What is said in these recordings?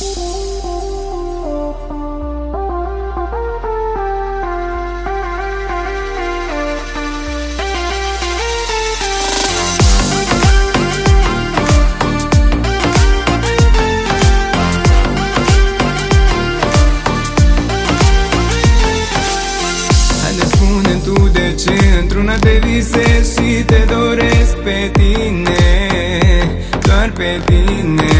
Într-una te visez și te doresc pe tine, doar pe tine.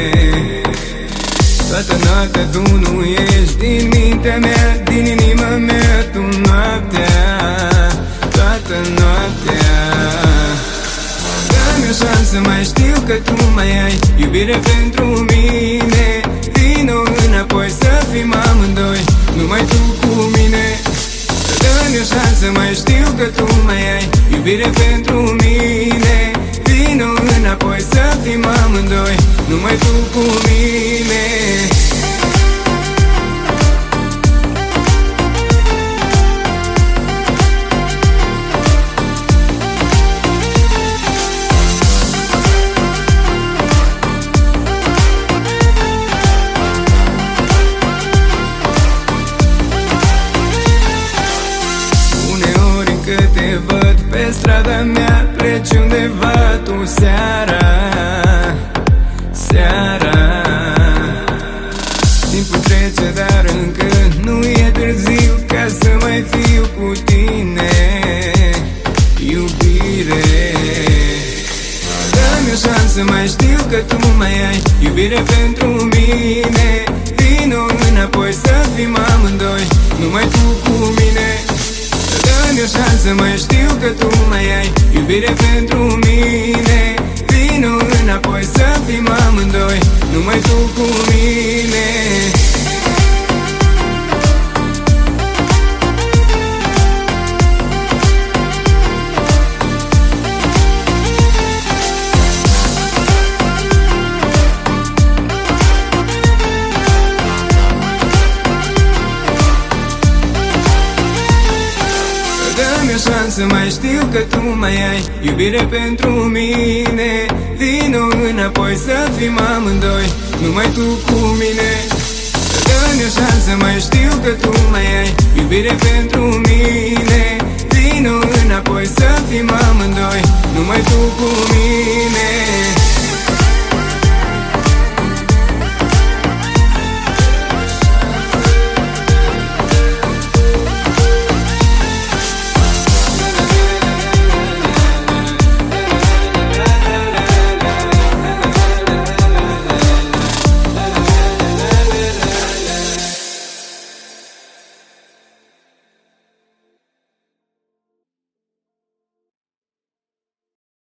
Toată noaptea tu nu ești din mintea mea, din inima mea tu noaptea, toată noaptea. Dă-mi o șansă, mai știu că tu mai ai iubire pentru mine. Vino înapoi să fim amândoi, numai tu cu mine. Dă-mi o șansă, mai știu că tu mai ai iubire pentru mine. Vino înapoi să fim amândoi, numai tu cu mine. Că te văd pe strada mea, pleci undeva tu seara, seara. Timpul trece, dar încă nu e târziu ca să mai fiu cu tine, iubire. Dă-mi o șansă, mai știu că tu mai ai iubire pentru mine. Vino înapoi să fim amândoi, numai tu cu mine. Dă-mi o șansă, mai știu că tu mai ai iubire pentru mine. Vino înapoi să fim amândoi, numai tu cu mine. Dă-mi o șansă, mai știu că tu mai ai iubire pentru mine. Vino înapoi să fim amândoi, numai tu cu mine. Dă-mi o șansă, mai știu că tu mai ai iubire pentru mine. Vino înapoi să fim amândoi, numai tu cu mine.